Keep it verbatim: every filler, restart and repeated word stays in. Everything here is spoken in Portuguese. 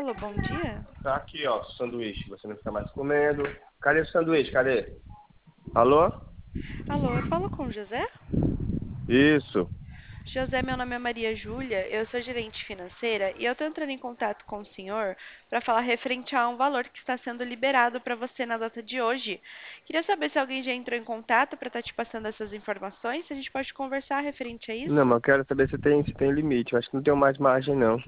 Alô, bom dia? Tá aqui, ó, sanduíche. Você não fica mais comendo. Cadê o sanduíche? Cadê? Alô? Alô, eu falo com o José? Isso. José, meu nome é Maria Júlia, eu sou gerente financeira e eu estou entrando em contato com o senhor para falar referente a um valor que está sendo liberado para você na data de hoje. Queria saber se alguém já entrou em contato para estar te passando essas informações, se a gente pode conversar referente a Não, isso. mas eu quero saber se tem, se tem limite. Eu acho que não tem mais margem, não.